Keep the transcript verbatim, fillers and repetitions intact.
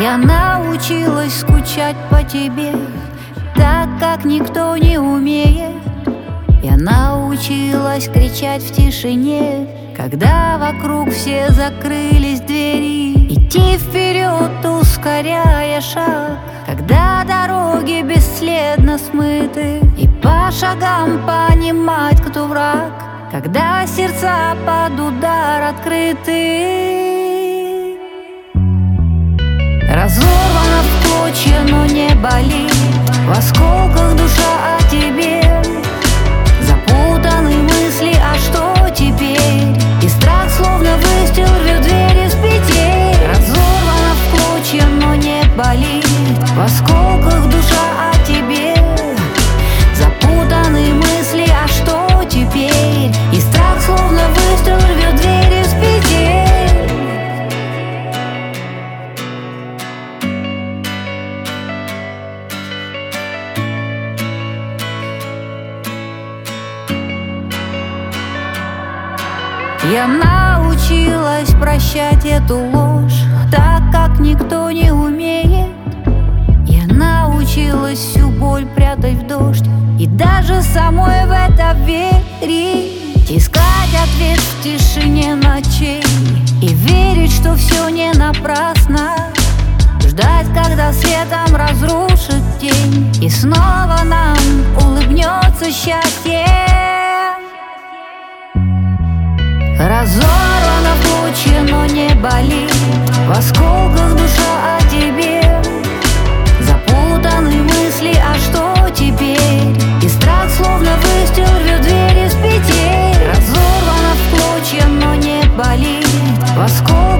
Я научилась скучать по тебе, так как никто не умеет. Я научилась кричать в тишине, когда вокруг все закрылись двери. Идти вперед, ускоряя шаг, когда дороги бесследно смыты. И по шагам понимать, кто враг, когда сердца под удар открыты. Разорвана в клочья, но не болит, в осколках душа о тебе. Запутаны мысли, а что теперь? И страх словно выстрел рвет двери с петель. Разорвана в клочья, но не болит, в осколках душа о тебе. Запутаны мысли, а что теперь? И страх словно выстрел рвет двери с петель. Я научилась прощать эту ложь, так как никто не умеет. Я научилась всю боль прятать в дождь и даже самой в это верить. Искать ответ в тишине ночей и верить, что все не напрасно. Ждать, когда светом разрушит тень, и снова нам улыбнется счастье. Разорвана в клочья, но не болит, в осколках душа о тебе. Запутаны мысли, а что теперь? И страх словно выстрел рвет двери с петель. Разорвана в клочья, но не болит, в осколках